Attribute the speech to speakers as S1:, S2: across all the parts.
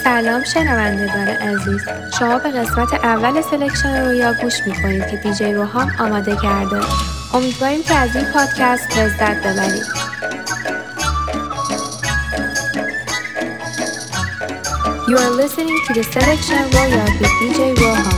S1: سلام شنوندگان عزیز، شما به قسمت اول سلکشن رویا گوش میکنید که دیجی روحان آماده کرده. امیدواریم که از این پادکست لذت ببرید. You are listening to the Selection Royal with DJ Rohan.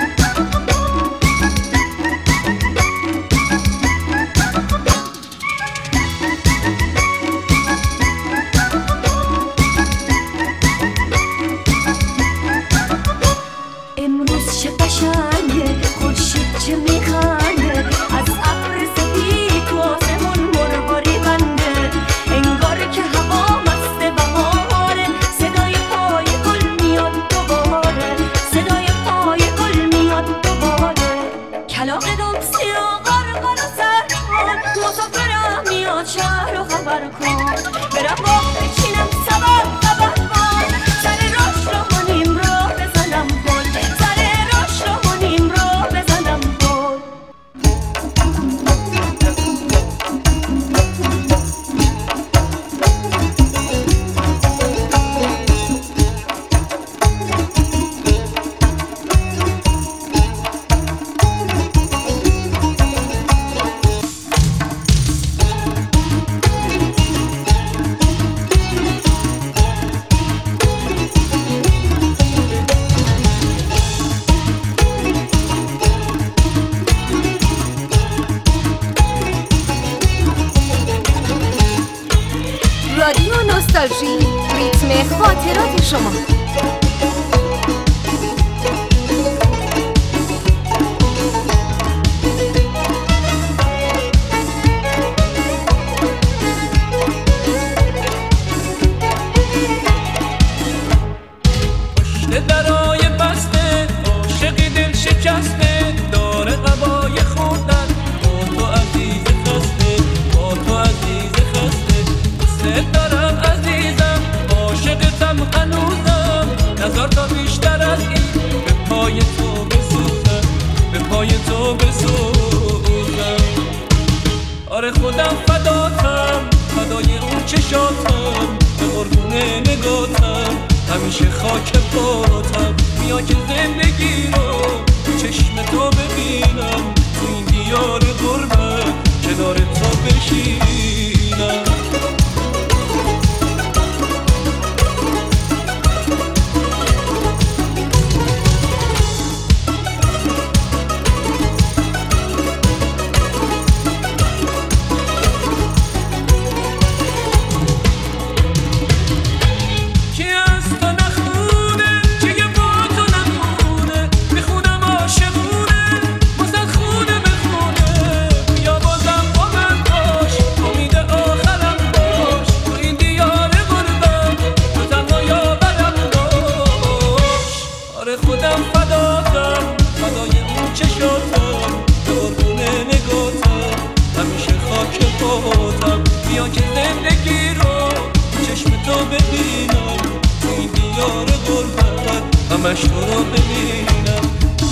S2: رادیو نوستالژی، ریتم خاطرات شما.
S3: پشت درای بسته عاشقی دل شکسته داره قبای خوردن با تو عزیز خسته با تو عزیز خسته دوست دارم عزیزم عاشقتم هنوزم نظر تا بیشتر از این به پای تو بسوزم به پای تو بسوزم آره خودم فداتم فدای اون چشاتم به قربون نگاتم همیشه خاک پاتم بیا که زندگی رو چشم تو ببینم تو این دیار غربت کنار تو بشینم خودم فداتم فدای اون چشاتم به قربون نگاتم همیشه خاک پاتم بیا که زندگی رو چشم تو ببینم تو این دیار غربت همش تو رو ببینم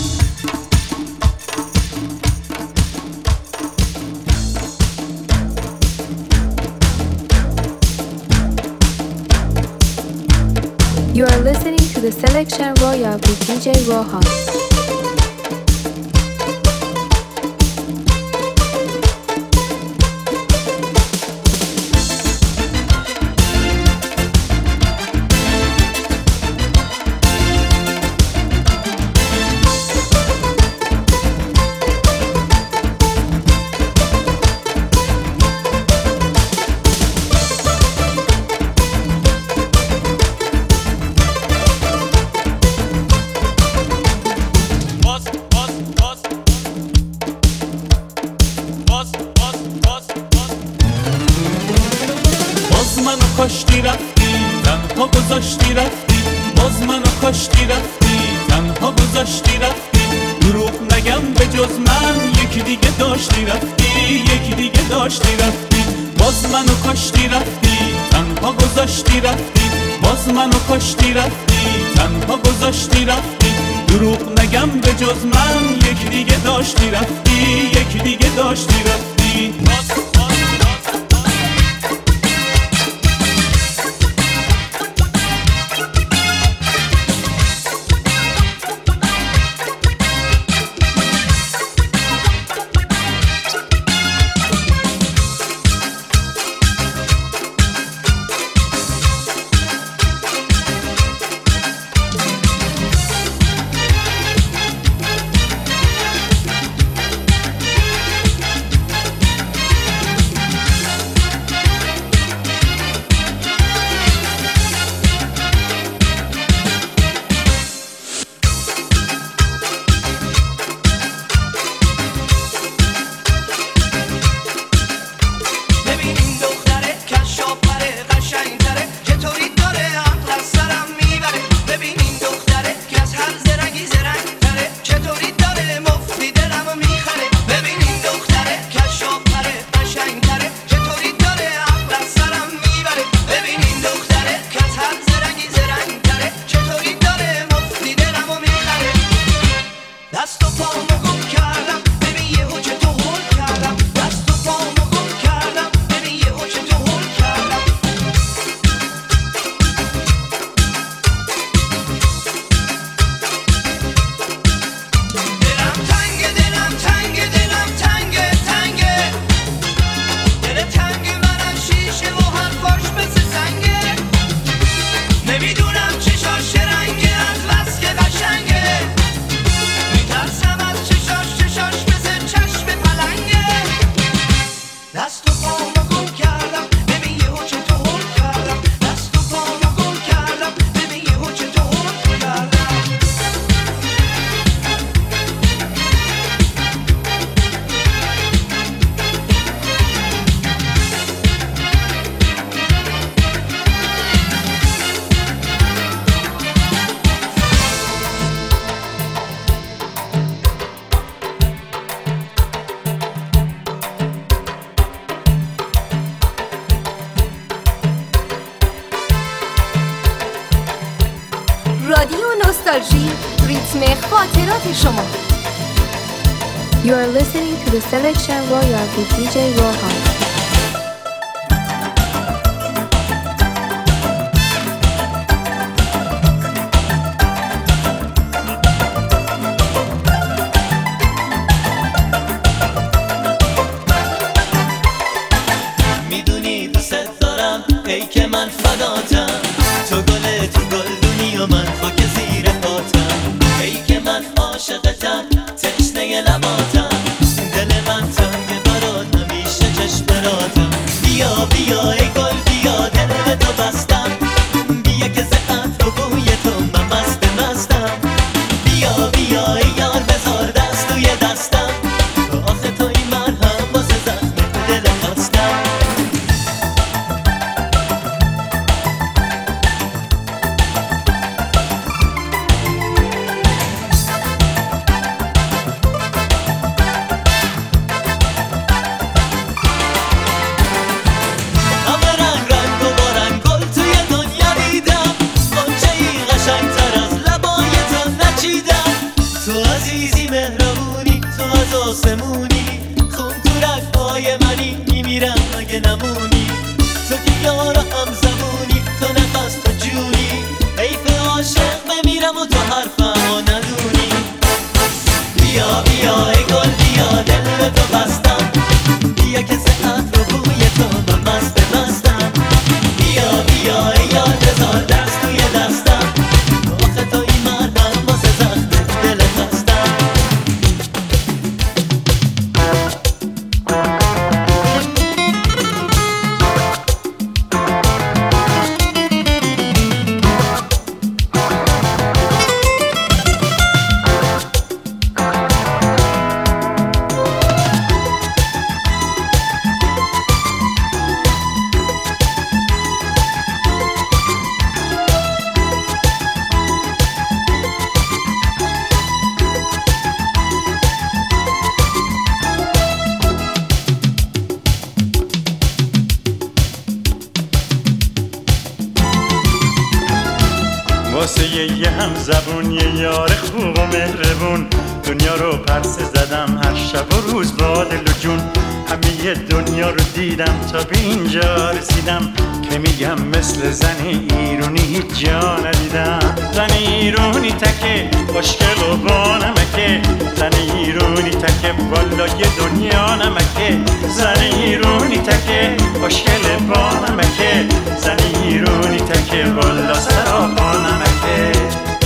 S1: You are listening to the Selection Royal with DJ Rohan.
S3: کاشتی رفتی تنها گذاشتی رفتی باز منو کاشتی رفتی تنها گذاشتی رفتی دروغ نگم به جز من یکی دیگه داشتی رفتی یکی دیگه داشتی رفتی باز منو کاشتی رفتی تنها گذاشتی رفتی باز منو کاشتی رفتی تنها گذاشتی رفتی دروغ نگم به جز من یکی دیگه داشتی رفتی یکی دیگه داشتی رفتی
S2: نوستالژی، ریتم خاطرات شما.
S1: You are listening to the Selection Royal with DJ Rohan.
S4: میدونی دوست دارم ای که من فداتم، تو گل تو گلدونی و من خاک زیر پاتم، ای که من عاشقتم تشنه لباتم، دل من تنگ برات همیشه چشم براتم. بیا بیا ای گل بیا دل تو بستم، بیا که زهت و بوی تو من مستم. بیا بیا ای یار بذار دست توی دستم، آخه توی من هم واسه زخم دل خستم. آسمونی خون تو رگ‌های منی، میمیرم اگه نمونی. تو که یار هم زبونی، تو نفس تو جونی، حیف عاشق بمیرم و تو حرفمو ندونی. بیا بیا ای گل بیا دل تو بستم، بیا که زهت رو بوی تو من مستم. بیا بیا ای یار بذار دست توی دستم، آخه تو این مردم واسه زخم دل خستم.
S5: واسه یه هم زبون یه یار خوب و مهربون، دنیا رو پرسه زدم هر شب و روز با دل و جون. همه دنیا رو دیدم تا به اینجا رسیدم، که میگم مثل زن ایرونی هیچ جا ندیدم. زن ایرونی تکه خوشگل و با نمکه، زن ایرونی تکه والا یه دنیا نمکه. زن ایرونی تکه خوشگل با نمکه، زن ایرونی تکه والا سراپا نمکه.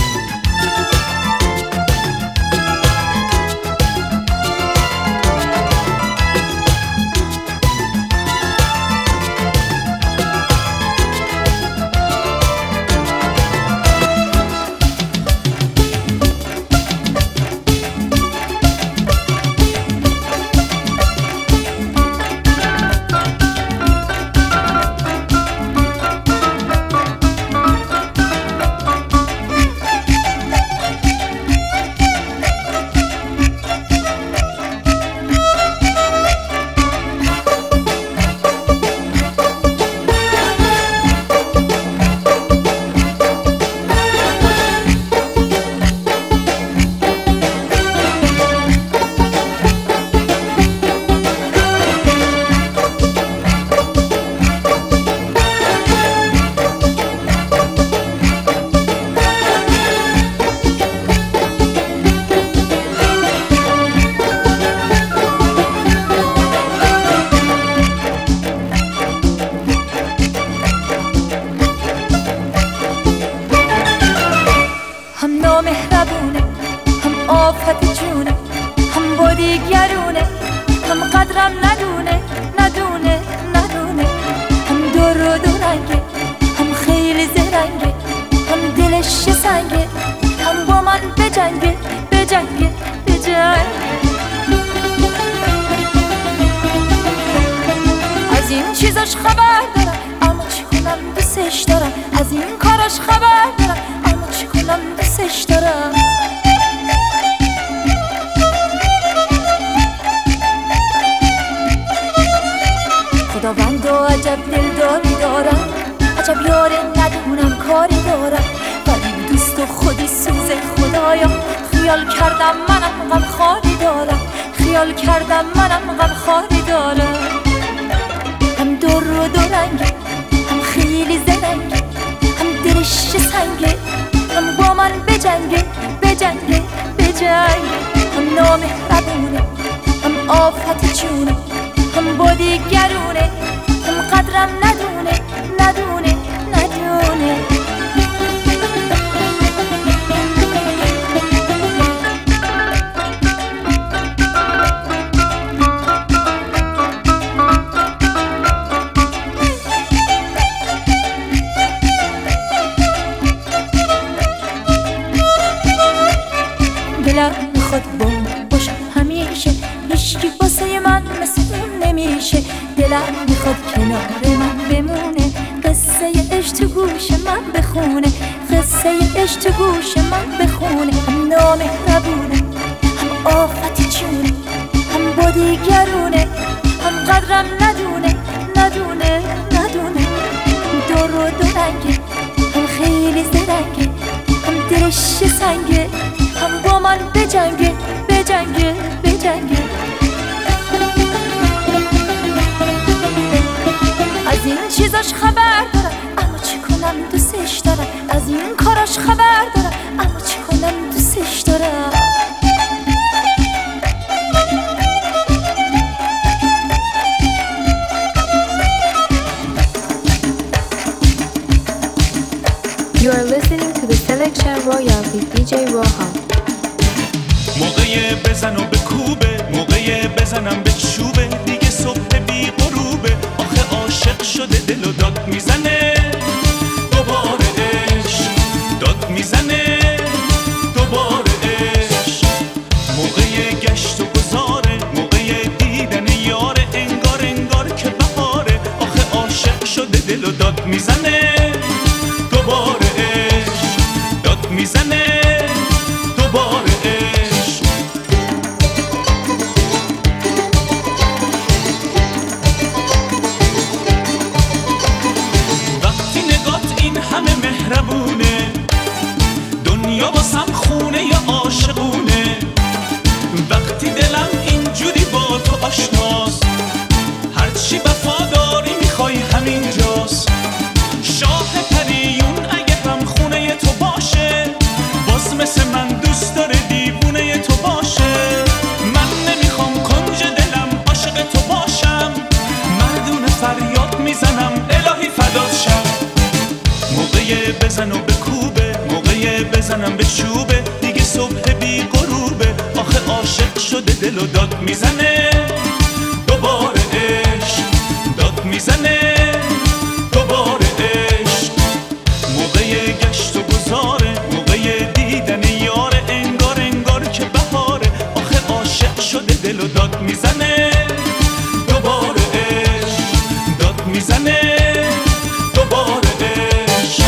S6: مهربونه، هم آفت جونه، هم با دیگرونه، هم قدرم ندونه ندونه ندونه. هم دور و دورنگه، هم خیلی زرنگه، هم دلش سنگه، هم با من بجنگه بجنگه بجنگه. از این چیزاش خبر دارم اما چی کنم دوستش دارم، از این کاراش خبر دارم اما چی کنم دوستش دارم. خداوند و عجب دلداری دارم، عجب یاره ندونم کاری دارم، ولی دوست تو خودی سوز خدایا. خیال کردم منم غم خاری دارم، خیال کردم منم غم خاری دارم. هم در و دورنگه، هم خیلی زرنگه، هم دلش سنگه، هم با من بجنگه بجنگه بجنگه. هم نامهربونه، هم آفت جونه، هم با دیگرونه، هم قدرم ندونه ندونه ندونه. دلم میخواد باشم همیشه، هیچکی واسه من مثل اون نمیشه. دلم میخواد کنار من بمونه، قصه عشق تو گوش من بخونه، قصه عشق تو گوش من بخونه. هم نامهربونه، هم آفت جونه، هم با دیگرونه، هم قدرم ندونه ندونه ندونه. دور و دورنگه، هم خیلی زرنگه، هم دلش سنگه، هم با من بجنگه بجنگه بجنگه. از این چیزاش خبر دارم اما چی کنم دوستش دارم، از این کاراش خبر دارم اما چی کنم دوستش دارم.
S1: You are listening to the Selection Royal with DJ Roham.
S3: موقع بزن و بکوبه، موقع بزنم به چوبه، دیگه صبح بی غروبه. آخه عاشق شده دل و داد میزنه، دوباره عشق داد میزنه، دوباره عشق. موقع گشت و گذاره، موقع دیدن یاره، انگار انگار که بهاره. آخه عاشق شده دل و داد میزنه، دوباره عشق داد میزنه، دوباره عشق. وقتی نگات این همه مهربونه، دنیا واسم خونه یا عاشقونه. وقتی دلم اینجوری با تو آشناست، هرچی وفاداری میخوای همینجاست. شاه پریون اگه هم خونه تو باشه، باز مثل من دوست داره دیوونه تو باشه. من نمیخوام کنج دلم عاشق تو باشم، مردونه فریاد میزنم الهی فدات شم. موقع بزن و بکوبه، موقع بزنم به چوبه، دیگه صبح بی غروبه. آخه عاشق شده دل و داد میزنه، دوباره عشق داد میزنه، دوباره عشق. موقع گشت و گذاره، موقع دیدن یاره، انگار انگار که بهاره. آخه عاشق شده دل و داد میزنه، دوباره عشق داد میزنه، دوباره عشق.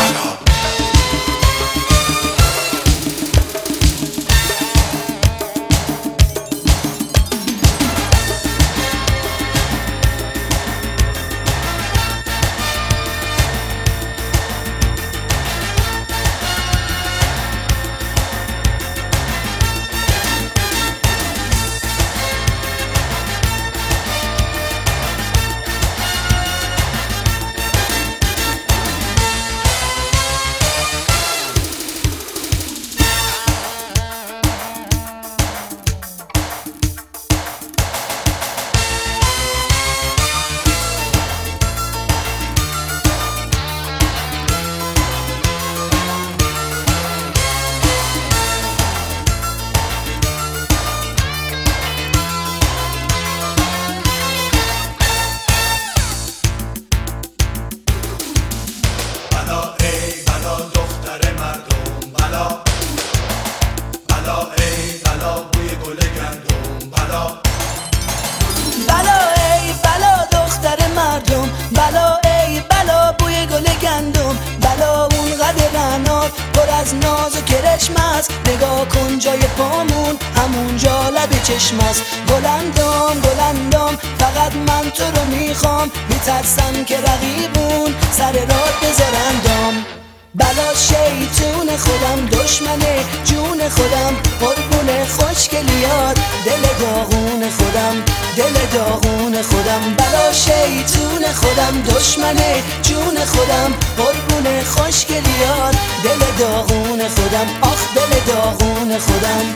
S7: از ناز و کرشم است، نگاه کن جای پامون همونجا لب چشم است. گلندام گلندام فقط من تو رو میخوام، میترسم که رقیبون سر راه بذارن دام. بلا شیطون خودم، دشمن جون خودم، قربون خوشگلیات دل داغون خودم، دل داغون خودم. بلا شیطون خودم، دشمن جون خودم، قربون خوشگلیات دل داغون خودم، آخ دل داغون خودم.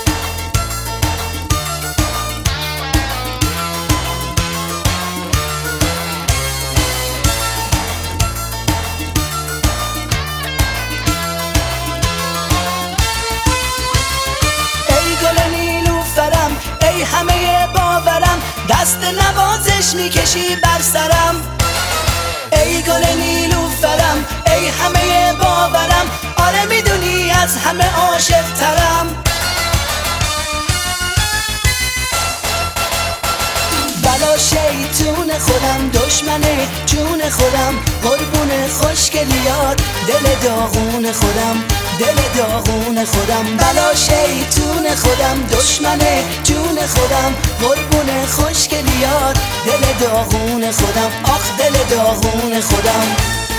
S7: ای همه باورم، دست نوازش میکشی بر سرم. ای گل نیلوفرم، ای همه باورم، آره میدونی از همه عاشق ترم. بلا شیطون خودم، دشمن جون خودم، قربون خوشگلیات دل داغون خودم، دل داغون خودم. بلا شیطون خودم، دشمن جون خودم، قربون خوشگلیات دل داغون خودم، آخ دل داغون خودم.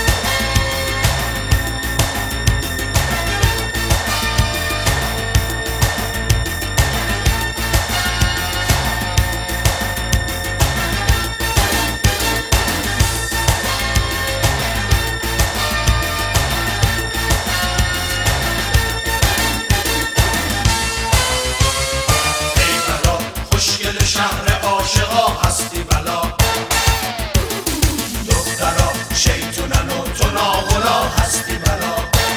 S8: شهر عاشقا هستی بلا، دخترا شیطونن و تو ناغلا هستی بلا.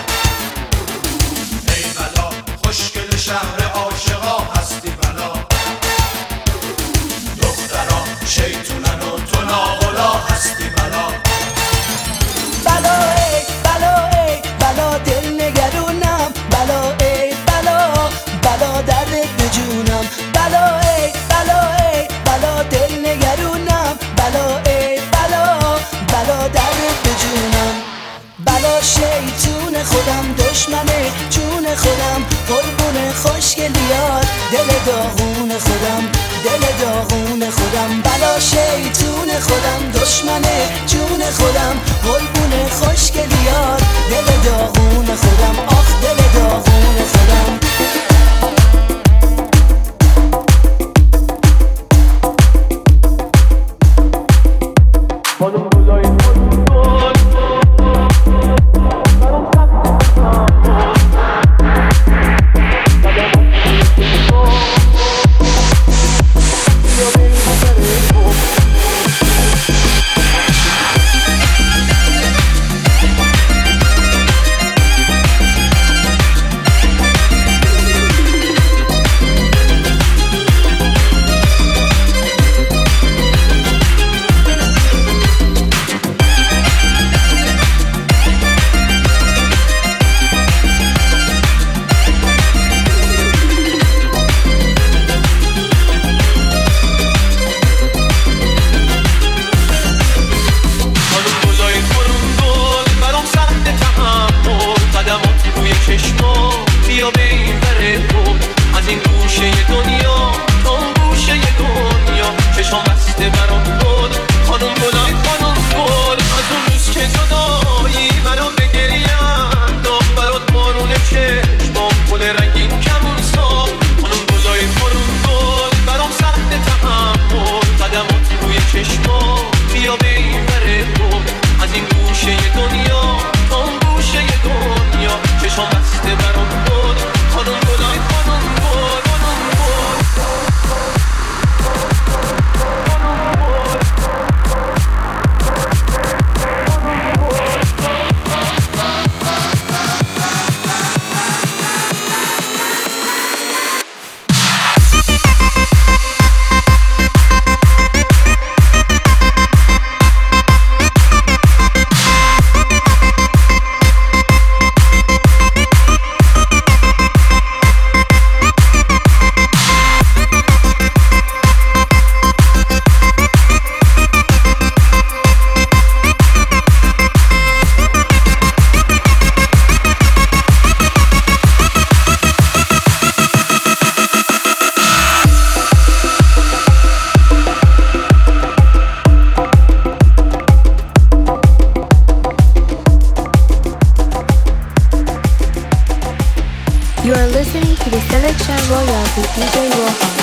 S8: ای بلا خوشگل شهر عاشقا هستی بلا، دخترا شیطونن و تو ناغلا هستی بلا.
S7: بلا ای بلا ای بلا دل نگرونم، بلا ای بلا بلا درد به جونم. بلا ای بلا ای بلا دل نگرونم، بلا ای بلا بلا درد به جونم. بلا شیطون خودم، دشمن جون خودم، قربون خوشگلیات دل داغون خودم، دل داغون خودم. بلا شیطون خودم، دشمن جون خودم، قربون خوشگلیات دل داغون خودم، آخ دل داغون خودم.
S1: سلکشن رویال with DJ روحان.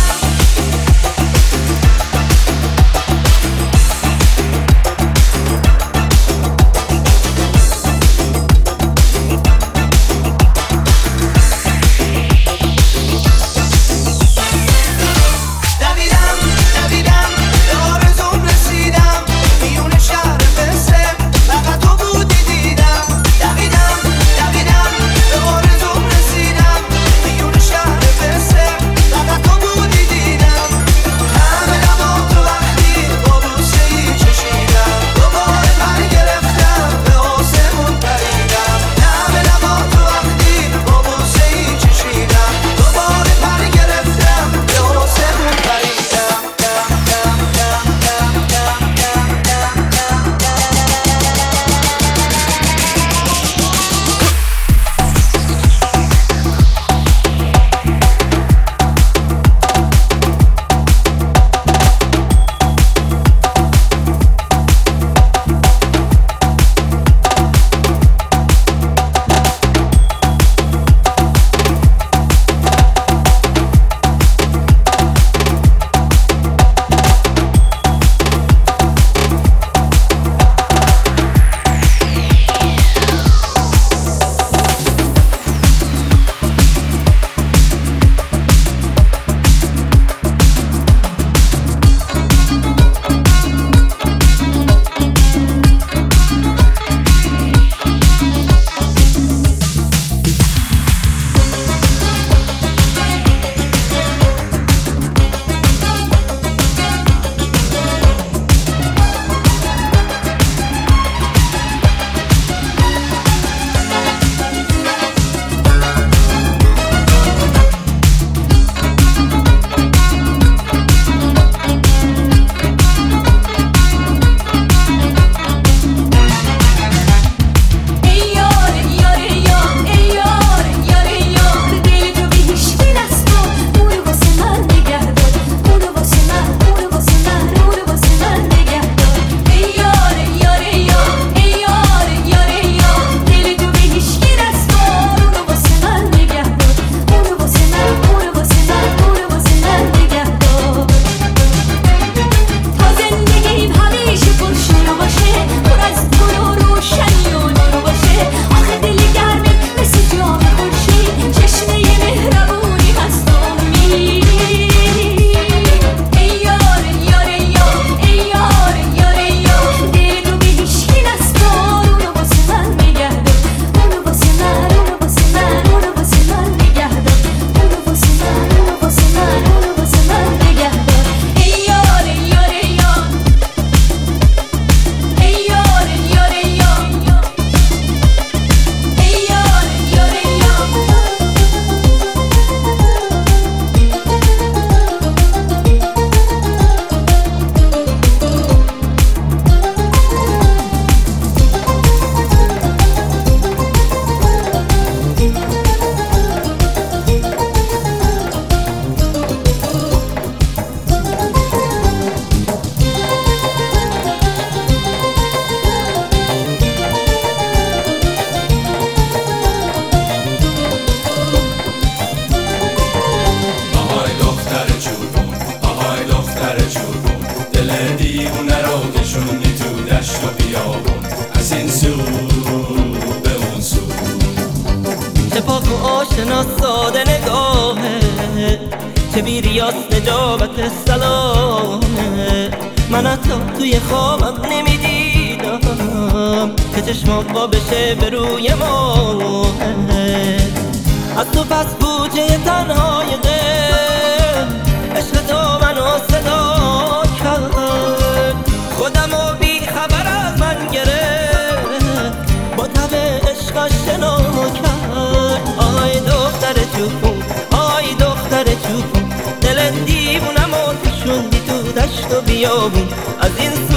S9: آشنا ساده نگاهه چه بی ریاض نجابت سلامه من حتی توی خوابم نمیدیدم که چشمات با بشه به روی ماه از تو پس بوجه تنهای غیر عشق تو منو صدا کرد خودم و بی خبر از من گرفت با تب عشق آشنا کرد آی دختر چوبون آی دختر چوبون دل دیوونم و تشوندی تو دشت و بیابون از این